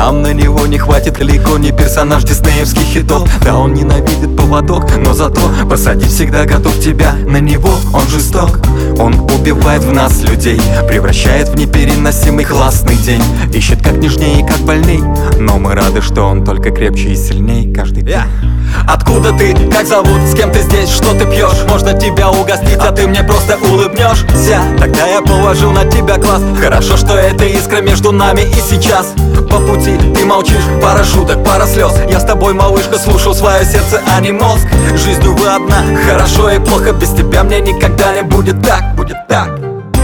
Нам на него не хватит далеко не персонаж диснеевских хитов. Да, он ненавидит поводок, но зато посадить всегда готов тебя на него. Он жесток, он убивает в нас людей, превращает в непереносимый классный день. Ищет как нежнее и как больней, но мы рады, что он только крепче и сильней каждый день. Откуда ты, как зовут, с кем ты здесь, что ты пьешь? Можно тебя угостить, а ты мне просто улыбнешься. Тогда я положу на тебя глаз. Хорошо, что эта искра между нами и сейчас. По пути ты молчишь, пара шуток, пара слез. Я с тобой, малышка, слушал свое сердце, а не мозг. Жизнь, увы, одна, хорошо и плохо. Без тебя мне никогда не будет так, будет так.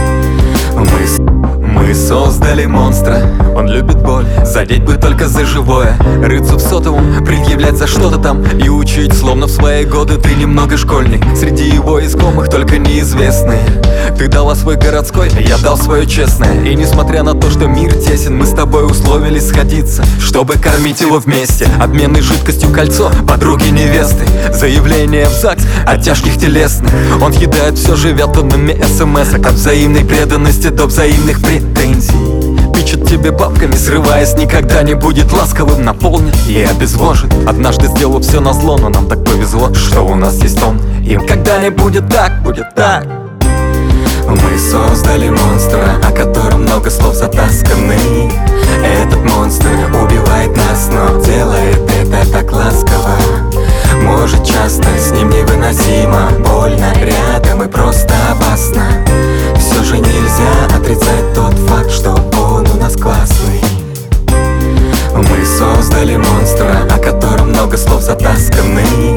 Мы создали монстра, он любит боль, задеть бы только за живое. Рыться в сотовом, предъявлять за что-то там и учить, словно в свои годы ты немного школьник. Среди его искомых только неизвестные. Ты дала свой городской, я дал свое честное. И несмотря на то, что мир тесен, мы с тобой условились сходиться, чтобы кормить его вместе. Обменной жидкостью кольцо, подруги невесты. Заявление в ЗАГС от тяжких телесных. Он съедает все, живя тоннами смс. От взаимной преданности до взаимных претензий. Пичет тебе бабками, срываясь, никогда не будет ласковым. Наполнит и обезвожит. Однажды сделал все назло, но нам так повезло, что у нас есть он. Им когда не будет так, будет так. Мы создали монстра, о котором много слов затасканы. Этот монстр убивает нас, но делает это так ласково. Может, часто с ним невыносимо больно, рядом и просто опасно. Все же нельзя отрицать тот факт, что он у нас классный. Мы создали монстра, о котором много слов затасканы.